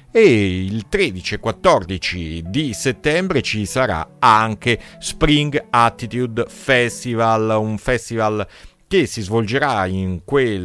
e il 13 e 14 di settembre ci sarà anche Spring Attitude Festival, un festival che si svolgerà in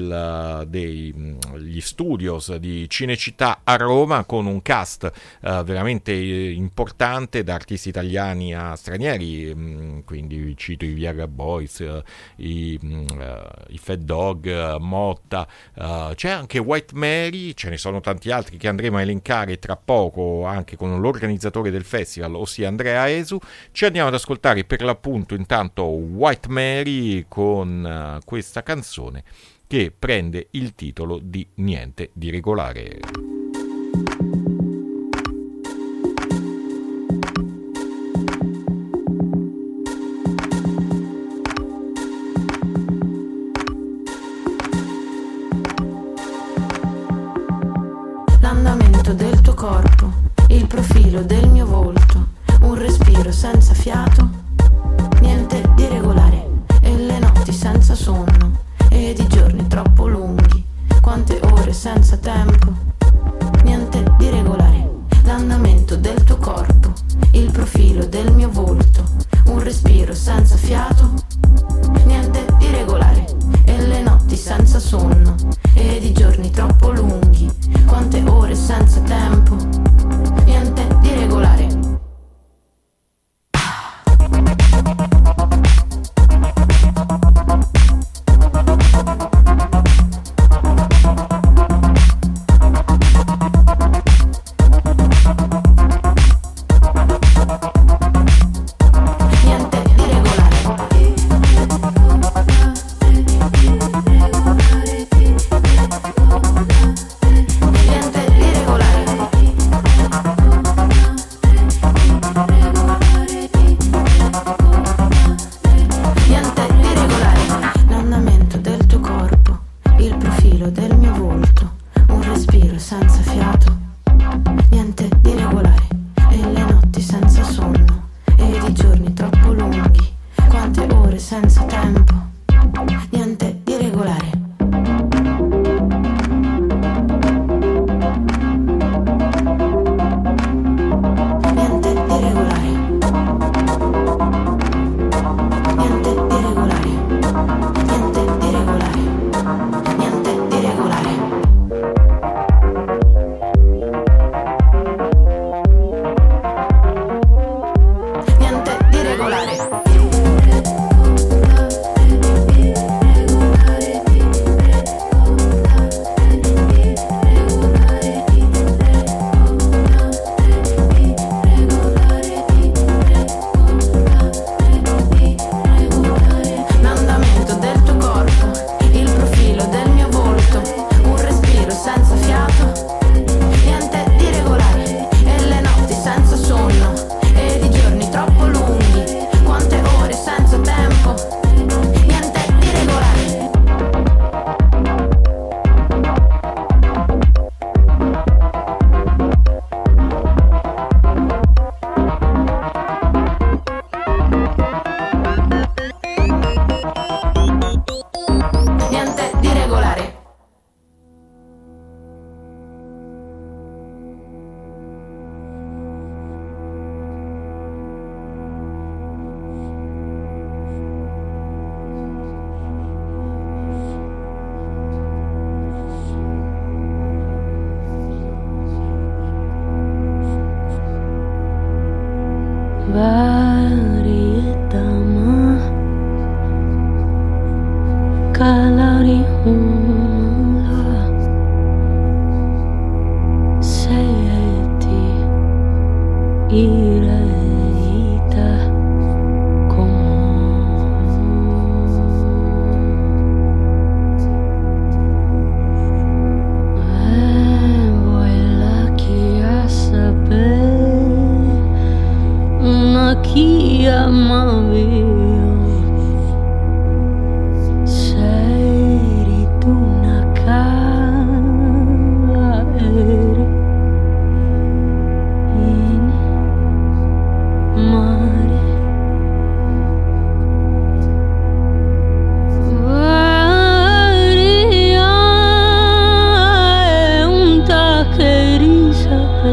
degli studios di Cinecittà a Roma, con un cast veramente importante, da artisti italiani a stranieri, quindi cito i Viagra Boys, i Fat Dog, Motta, c'è anche White Mary, ce ne sono tanti altri che andremo a elencare tra poco anche con l'organizzatore del festival, ossia Andrea Esu. Ci andiamo ad ascoltare per l'appunto intanto White Mary con questa canzone che prende il titolo di Niente di regolare. L'andamento del tuo corpo, il profilo del mio volto, un respiro senza fiato, niente di regolare. E le notti senza sonno, ed i giorni troppo lunghi, quante ore senza tempo, niente di regolare. L'andamento del tuo corpo, il profilo del mio volto, un respiro senza fiato, niente di regolare. E le notti senza sonno, ed i giorni troppo lunghi, quante ore senza tempo, niente di regolare. Risa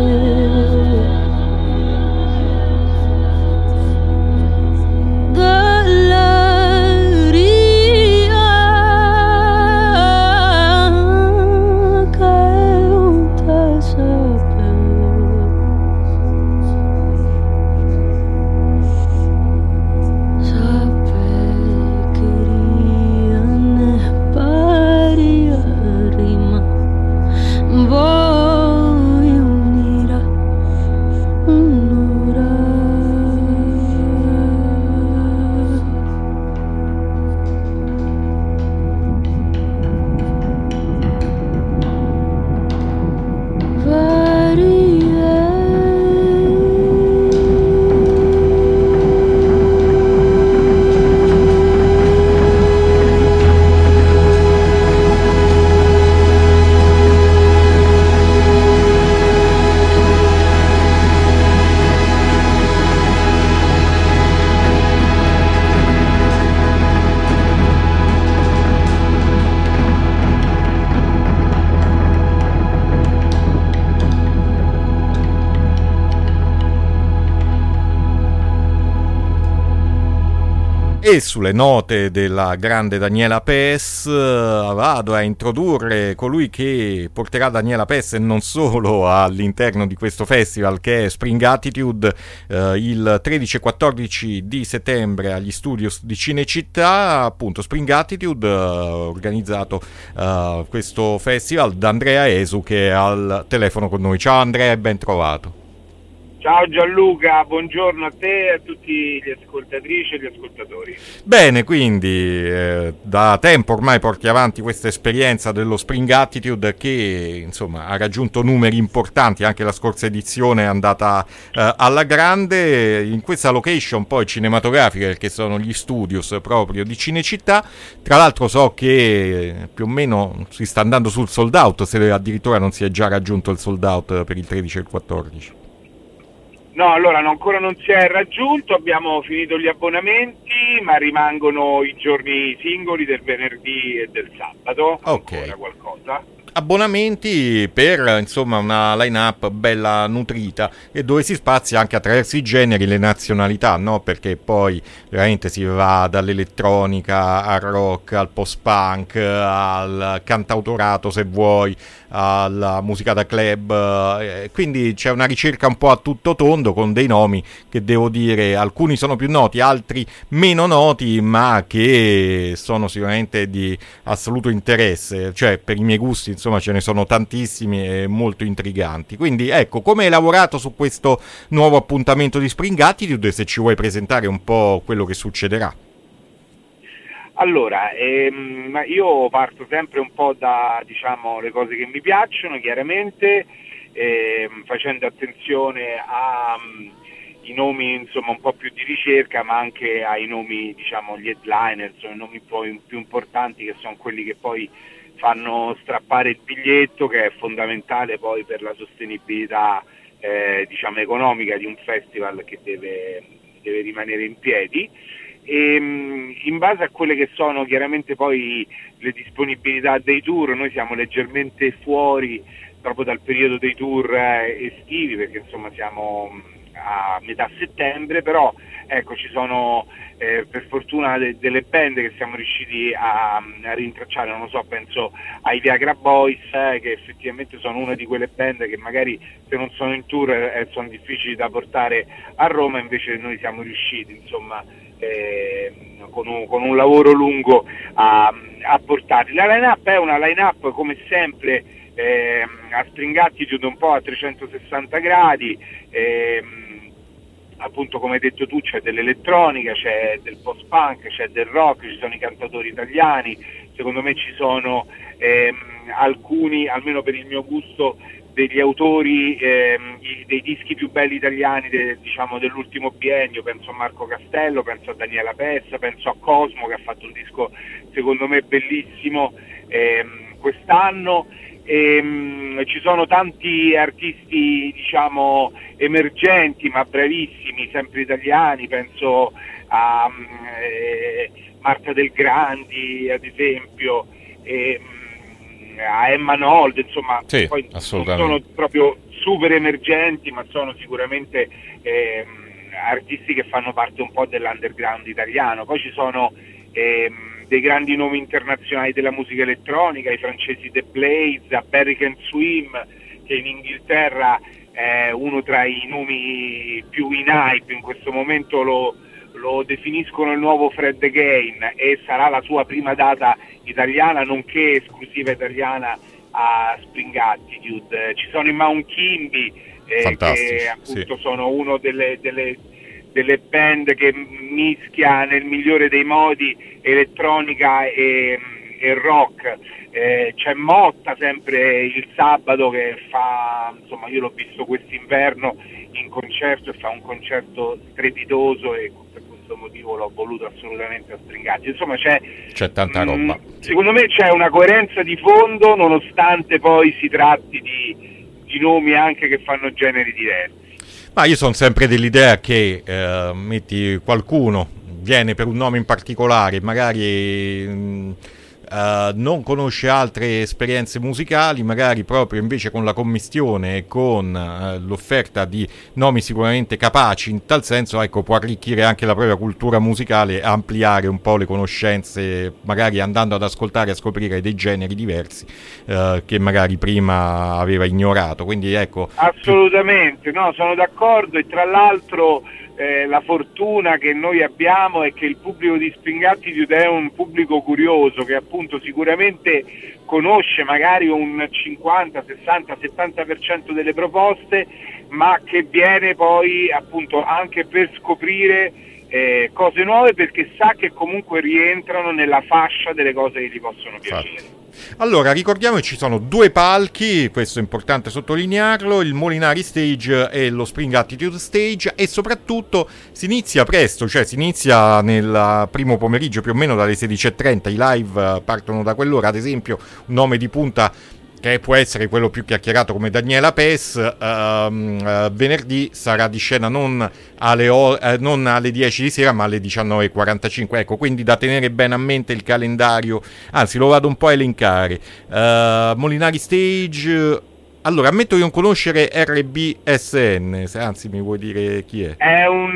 E sulle note della grande Daniela Pes vado a introdurre colui che porterà Daniela Pes non solo all'interno di questo festival, che è Spring Attitude, il 13 e 14 di settembre agli studios di Cinecittà. Appunto, Spring Attitude, organizzato questo festival da Andrea Esu, che è al telefono con noi. Ciao Andrea e ben trovato. Ciao Gianluca, buongiorno a te e a tutti gli ascoltatrici e gli ascoltatori. Bene, quindi da tempo ormai porti avanti questa esperienza dello Spring Attitude che insomma ha raggiunto numeri importanti, anche la scorsa edizione è andata alla grande, in questa location poi cinematografica che sono gli studios proprio di Cinecittà. Tra l'altro so che più o meno si sta andando sul sold out, se addirittura non si è già raggiunto il sold out per il 13 e il 14. No, allora ancora non si è raggiunto, abbiamo finito gli abbonamenti, ma rimangono i giorni singoli del venerdì e del sabato, ancora qualcosa. Abbonamenti per insomma una line-up bella nutrita e dove si spazia anche attraverso i generi, le nazionalità, no? Perché poi veramente si va dall'elettronica al rock, al post-punk, al cantautorato se vuoi, alla musica da club, quindi c'è una ricerca un po' a tutto tondo con dei nomi che devo dire alcuni sono più noti, altri meno noti, ma che sono sicuramente di assoluto interesse, cioè per i miei gusti insomma ce ne sono tantissimi e molto intriganti. Quindi ecco, come hai lavorato su questo nuovo appuntamento di Spring Attitude, se ci vuoi presentare un po' quello che succederà. Allora, io parto sempre un po' da, diciamo, le cose che mi piacciono, chiaramente, facendo attenzione ai nomi, insomma, un po' più di ricerca, ma anche ai nomi, diciamo, gli headliner, i nomi poi più importanti, che sono quelli che poi fanno strappare il biglietto, che è fondamentale poi per la sostenibilità, diciamo, economica di un festival che deve rimanere in piedi. E in base a quelle che sono chiaramente poi le disponibilità dei tour, noi siamo leggermente fuori proprio dal periodo dei tour estivi, perché insomma siamo a metà settembre, però ecco ci sono per fortuna delle band che siamo riusciti a rintracciare, non lo so, penso ai Viagra Boys, che effettivamente sono una di quelle band che magari se non sono in tour sono difficili da portare a Roma, invece noi siamo riusciti insomma con un lavoro lungo a portarli. La line-up è una line-up come sempre a Spring Attitude un po' a 360 gradi, appunto come hai detto tu c'è dell'elettronica, c'è del post-punk, c'è del rock, ci sono i cantatori italiani, secondo me ci sono alcuni, almeno per il mio gusto, degli autori dei dischi più belli italiani diciamo dell'ultimo biennio, penso a Marco Castello, penso a Daniela Pessa, penso a Cosmo che ha fatto un disco secondo me bellissimo quest'anno. Ci sono tanti artisti diciamo emergenti ma bravissimi, sempre italiani, penso a Marta Del Grandi ad esempio, a Emma Nold, insomma sì, poi non sono proprio super emergenti ma sono sicuramente artisti che fanno parte un po' dell'underground italiano. Poi ci sono dei grandi nomi internazionali della musica elettronica, i francesi The Blaze, American Swim, che in Inghilterra è uno tra i nomi più in hype, in questo momento lo definiscono il nuovo Fred Again e sarà la sua prima data italiana nonché esclusiva italiana a Spring Attitude. Ci sono i Mount Kimby che appunto sì, sono uno delle band che mischia nel migliore dei modi elettronica e rock. C'è Motta sempre il sabato che fa, insomma io l'ho visto quest'inverno in concerto e fa un concerto strepitoso e per questo motivo l'ho voluto assolutamente a Spring Attitude. Insomma c'è tanta roba. Secondo me c'è una coerenza di fondo nonostante poi si tratti di nomi anche che fanno generi diversi. Ma io sono sempre dell'idea che metti qualcuno viene per un nome in particolare, magari non conosce altre esperienze musicali, magari proprio invece con la commistione e con l'offerta di nomi sicuramente capaci in tal senso, ecco, può arricchire anche la propria cultura musicale, ampliare un po' le conoscenze, magari andando ad ascoltare e a scoprire dei generi diversi che magari prima aveva ignorato. Quindi ecco, assolutamente, no, sono d'accordo. E tra l'altro la fortuna che noi abbiamo è che il pubblico di Spring Attitude è un pubblico curioso, che appunto sicuramente conosce magari un 50, 60, 70% delle proposte, ma che viene poi appunto anche per scoprire cose nuove, perché sa che comunque rientrano nella fascia delle cose che gli possono piacere. Allora, ricordiamo che ci sono due palchi, questo è importante sottolinearlo, il Molinari Stage e lo Spring Attitude Stage, e soprattutto si inizia presto, cioè si inizia nel primo pomeriggio più o meno dalle 16:30, i live partono da quell'ora. Ad esempio, un nome di punta che può essere quello più chiacchierato come Daniela Pes, venerdì sarà di scena non alle 10 di sera ma alle 19:45, ecco, quindi da tenere bene a mente il calendario, anzi lo vado un po' a elencare. Molinari Stage, allora ammetto di non conoscere RBSN, anzi mi vuoi dire chi è? È un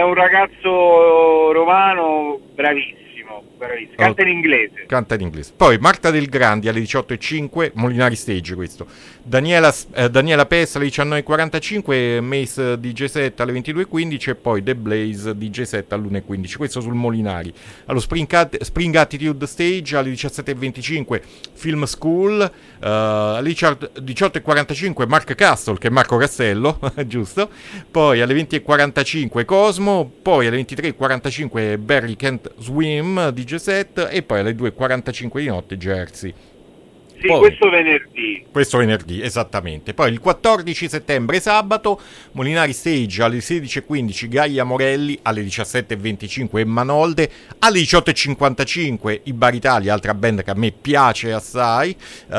ragazzo romano bravissimo. Canta in inglese. Canta in inglese. Poi Marta Del Grandi alle 18:05, Molinari Stage questo. Daniela Pes alle 19:45, Mace DJ set alle 22:15 e poi The Blaze DJ set all'1:15. Questo sul Molinari. Allo Spring Attitude Stage alle 17:25 Film School, alle 18:45 Mark Castle, che è Marco Castello, giusto? Poi alle 20:45 Cosmo, poi alle 23:45 Barry Can't Swim DJ set e poi alle 2:45 di notte Jersey. Sì, poi, questo venerdì, esattamente. Poi il 14 settembre, sabato, Molinari Stage alle 16:15 Gaia Morelli, alle 17:25 Emma Nolde, alle 18:55 i Bar Italia, altra band che a me piace assai,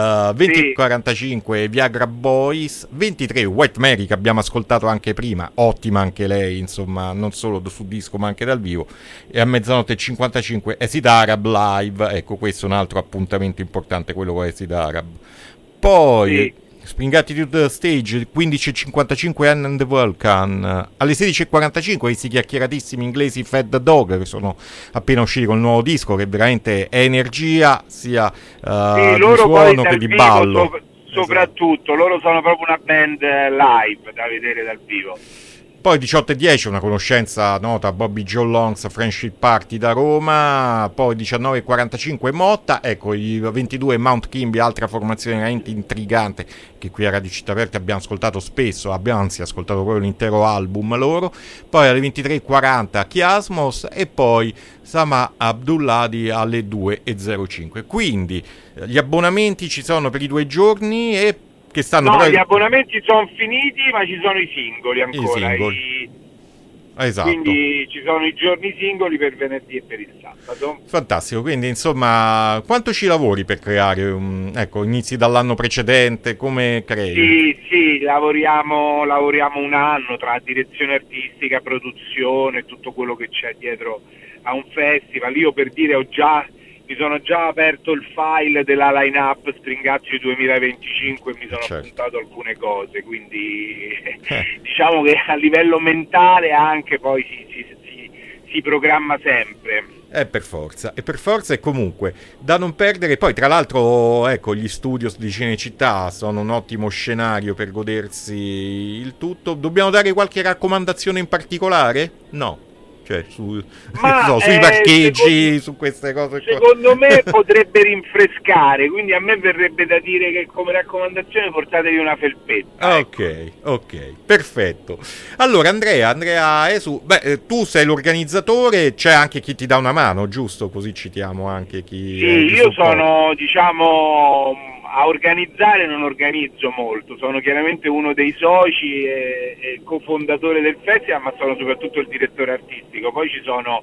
20:45 Viagra Boys, 23 White Mary, che abbiamo ascoltato anche prima, ottima anche lei, insomma, non solo su disco ma anche dal vivo, e a 00:55 Acid Arab Live. Ecco, questo è un altro appuntamento importante, quello con Acid Arab. Poi Spring Attitude Stage 15:55 Anne and the Vulcan, alle 16:45 questi chiacchieratissimi inglesi Fat Dog, che sono appena usciti con il nuovo disco, che veramente è energia sia di suono che di ballo. Soprattutto loro sono proprio una band live da vedere dal vivo. Poi 18:10 una conoscenza nota, Bobby Joe Longs Friendship Party da Roma. Poi 19:45 Motta, ecco, i 22 Mount Kimby, altra formazione veramente intrigante che qui a Radio Città Aperte abbiamo ascoltato spesso, abbiamo anzi ascoltato proprio l'intero album loro. Poi alle 23:40 Chiasmos e poi Sama Abdulladi alle 2:05. Quindi gli abbonamenti ci sono per i 2 giorni e che stanno gli abbonamenti sono finiti, ma ci sono i singoli ancora. Esatto. Quindi ci sono i giorni singoli per venerdì e per il sabato. Fantastico, quindi insomma, quanto ci lavori per creare ecco, inizi dall'anno precedente, come crei? Sì, lavoriamo un anno tra direzione artistica, produzione, tutto quello che c'è dietro a un festival. Io, per dire, mi sono già aperto il file della line-up Spring Attitude 2025 e mi sono appuntato alcune cose, quindi diciamo che a livello mentale anche poi si programma sempre. Per forza, e comunque da non perdere. Poi tra l'altro, ecco, gli studios di Cinecittà sono un ottimo scenario per godersi il tutto. Dobbiamo dare qualche raccomandazione in particolare? No. Cioè sui parcheggi, su queste cose qua. Secondo me potrebbe rinfrescare, quindi a me verrebbe da dire che come raccomandazione portatevi una felpetta. Ok, perfetto. Allora Andrea Esu, tu sei l'organizzatore, c'è anche chi ti dà una mano, giusto? Così citiamo anche chi... Sì, io sono, diciamo, a organizzare non organizzo molto, sono chiaramente uno dei soci e cofondatore del festival, ma sono soprattutto il direttore artistico. Poi ci sono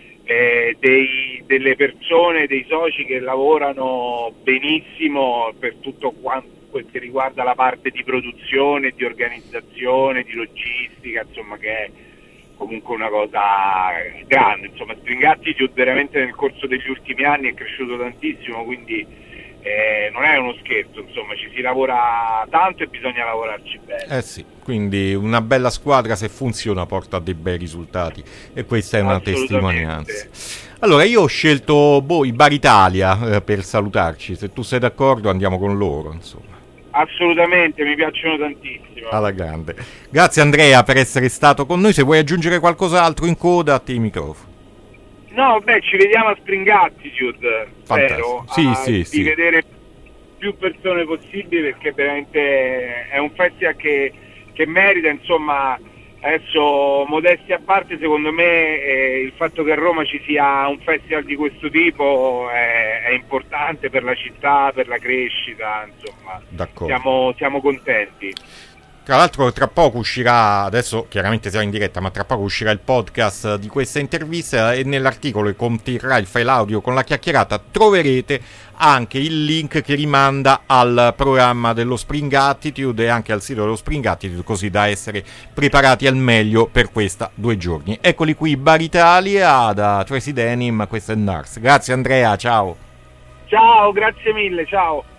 delle persone, dei soci che lavorano benissimo per tutto quel che riguarda la parte di produzione, di organizzazione, di logistica, insomma, che è comunque una cosa grande. Insomma, Spring Attitude veramente nel corso degli ultimi anni è cresciuto tantissimo, quindi non è uno scherzo, insomma, ci si lavora tanto e bisogna lavorarci bene. Sì, quindi una bella squadra, se funziona, porta a dei bei risultati, e questa è una testimonianza. Allora, io ho scelto i Bar Italia per salutarci. Se tu sei d'accordo andiamo con loro, insomma. Assolutamente, mi piacciono tantissimo. Alla grande. Grazie Andrea per essere stato con noi. Se vuoi aggiungere qualcos'altro in coda, a te i microfoni. No, ci vediamo a Spring Attitude, spero, di vedere più persone possibili, perché veramente è un festival che merita, insomma. Adesso, modestia a parte, secondo me il fatto che a Roma ci sia un festival di questo tipo è importante per la città, per la crescita, insomma. D'accordo. Siamo contenti. Tra l'altro tra poco uscirà, adesso chiaramente siamo in diretta, ma tra poco uscirà il podcast di questa intervista, e nell'articolo che conterrà il file audio con la chiacchierata troverete anche il link che rimanda al programma dello Spring Attitude e anche al sito dello Spring Attitude, così da essere preparati al meglio per questa 2 giorni. Eccoli qui, Bar Italia, da Tracy Denim, questo è Nars. Grazie Andrea, ciao. Ciao, grazie mille, ciao.